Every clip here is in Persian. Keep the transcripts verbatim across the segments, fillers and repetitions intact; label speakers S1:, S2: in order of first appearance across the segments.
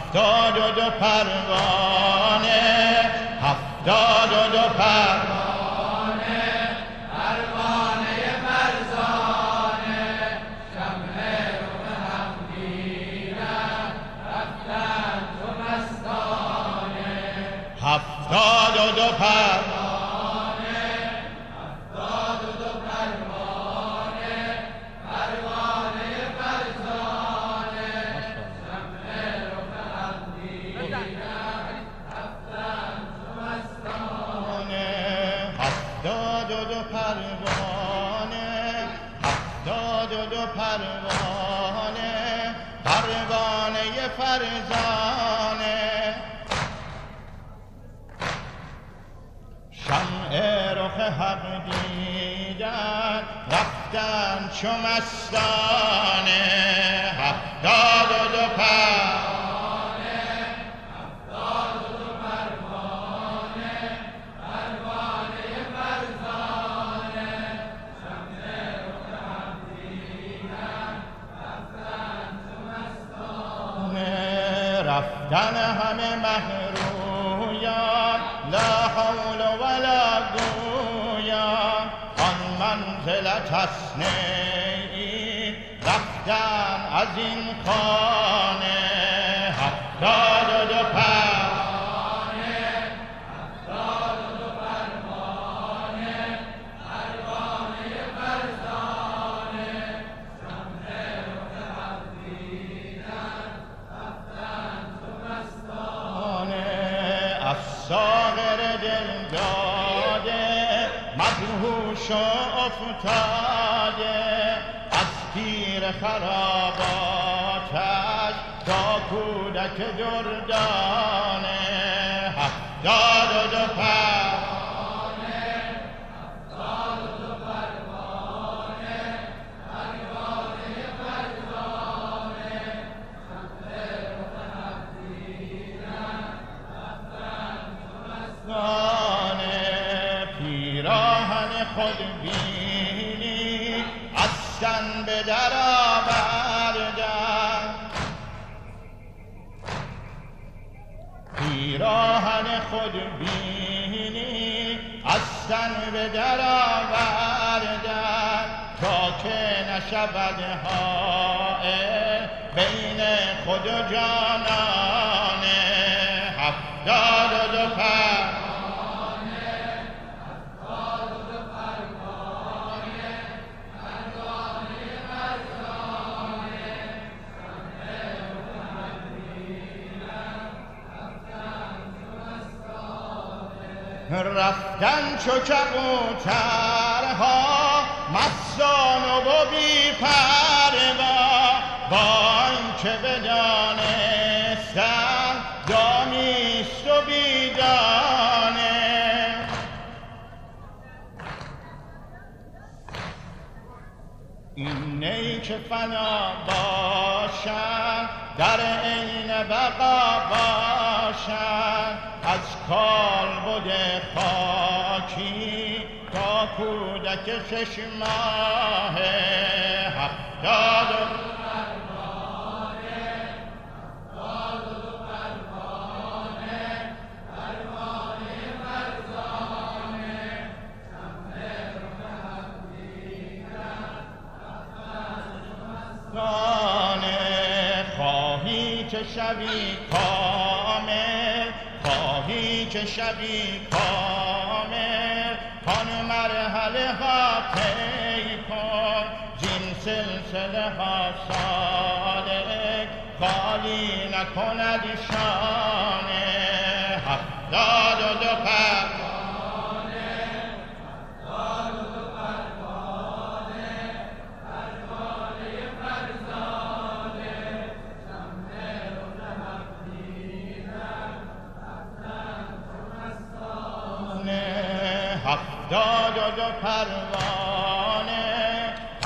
S1: هفتاد و دو پروانه، هفتاد و دو پروانه، پروانه فرزانه، شمع رخ هم گیرد رفتن تو مستانه. هفتاد و دو پروانه، هفتاد و دو پروانه، پروانه فرزانه، شمع رخ هم گیرد رفتن تو مستانه. هفتاد و دو پروانه، هفتاد و دو پروانه، پروانه فرزانه، شمع رخ حق دیدن رفتن چو مستانه. هفتاد و دو پروانه، هفتاد و دو پروانه، پروانه فرزانه، شمع رخ حق دیدن رفتن چو مستانه. رفتن همه مهرویان لا حول ولا گویان، آن منزلت است نیی رفتن از این خانه. هفتاد و دو پروانه، هفتاد و دو پروانه، پروانه فرزانه، شمع رخ حق دیدن رفتن چو مستانه. از ساغر دل داده مدهوش و افتاده، از پیر خراباتش تا کودک دردانه. هفتاد و دو پروانه، هفتاد و دو پروانه، پروانه فرزانه، شمع رخ حق دیدن رفتن چو مستانه. پیراهن خود بینی از تن به در آوردن، پیراهن خود بینی از تن به در آوردن، تا که نشود حائل بین خود و جانانه. هفتاد و دو پروانه، هفتاد و دو پروانه، پروانه فرزانه، شمع رخ حق دیدن رفتن چو مستانه. رفتن چو کبوترها مستان و بی پروا، با آنکه بدانستند دامیست و بیدانه. این نی که فنا باشند در عین بقا باشند، از کالبد خاکی تا کودک شش ماهه. هفتاد و دو پروانه، هفتاد و دو پروانه، پروانه فرزانه، شمع رخ حق دیدن رفتن چو مستانه. خواهی که شوی کامل، خواهی که شوی کامل، کان مرحله ها طی کن، زین سلسله ها سالک خالی نکند شانه. هفتاد و دو پروانه، هفتاد و دو پروانه، پروانه فرزانه، شمع رخ حق دیدن رفتن چو مستانه. هفتاد و دو پروانه،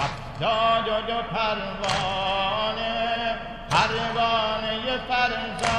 S1: هفتاد و دو پروانه، پروانه فرزانه،